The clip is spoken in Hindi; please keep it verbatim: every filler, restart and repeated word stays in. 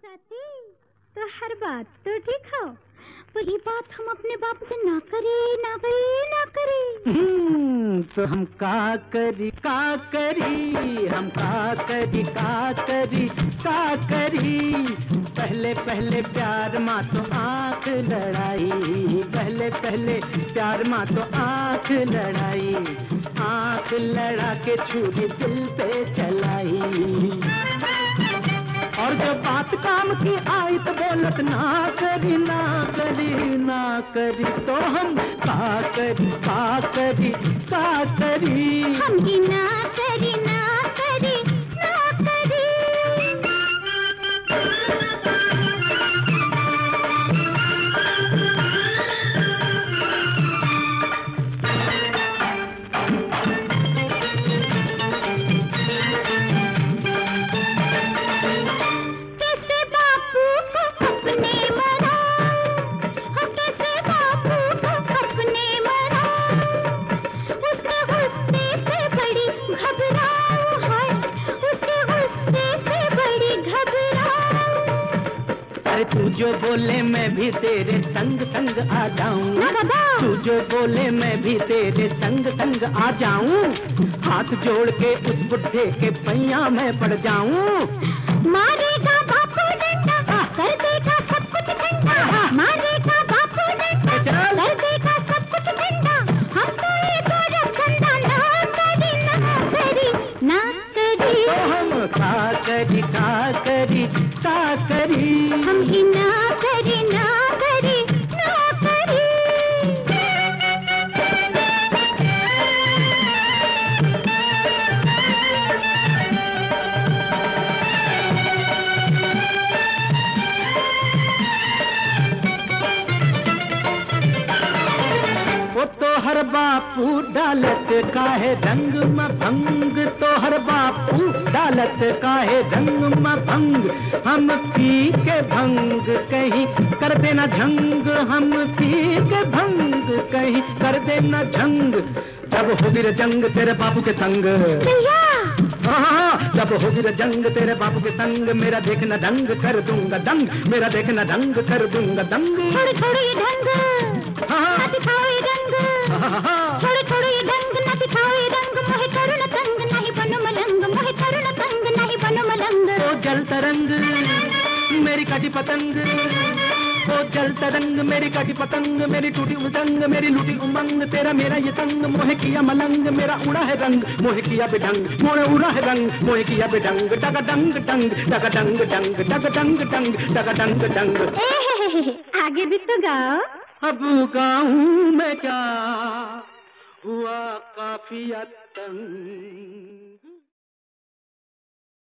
साथी, तो हर बात तो ठीक हो, वही बात हम अपने बाप से ना करे ना करे ना करे। हम्म, तो हम का करी का करी हम का करी का करी का करी। पहले पहले प्यार माँ तो आँख लड़ाई, पहले पहले प्यार माँ तो आँख लड़ाई, आँख लड़ा के छुरी दिल पे चलाई। और जब बात काम की आई तो बोलत ना करी ना करी ना करी। तो हम का करी का करी का करी हम ही ना करी ना करी ना करी। तू जो बोले मैं भी तेरे संग संग आ जाऊं, तू जो बोले मैं भी तेरे संग संग आ जाऊं। हाथ जोड़ के उस बुढ़े के पैया में पड़ जाऊं। मारेगा बापू डंडा कर देगा सब कुछ ठंडा, मारेगा बापू डंडा कर देगा सब कुछ ठंडा। हम तो ये गोरख धंधा ना करी ना करी ना करी। तो हम का करी का करी का करी हम ही ना करी ना करी ना करी। वो तो हर बापू डालत काहे रंग में भंग, तो हर बापू डालत काहे रंग में भंग। हम पी के भंग कहीं कर देना झंग, हम पी के भंग कहीं कर देना झंग। जब होगी रे जंग तेरे बापू के संग, हाँ जब होगी रे जंग तेरे बापू के संग, मेरा देखना ढंग कर दूंगा दंग, मेरा देखना ढंग कर दूंगा दंग। छोड़ छोड़ ये ढंग ना दिखाओ ये रंग, छोड़ छोड़ ये ढंग ना दिखाओ ये रंग। मोहे करो न तंग नहीं बनो मलंग, मोहे करो न तंग नहीं बनो मलंग। ओ जल तरंग मेरी काटी पतंग, ओ जल तरंग मेरी काटी पतंग। मेरी टूटी उमंग मेरी लूटी उमंग, तेरा मेरा ये तंग मोहे किया मलंग। मेरा उड़ा है रंग मोहे किया बेढंग, मोहे उड़ा है रंग मोहे किया बेढंग। डग डंग डंग डग डंग डंग डग डंग डंग डग डंग डंग। आगे भी तो गाओ। अब गाऊं मैं क्या, हुआ काफी तंग।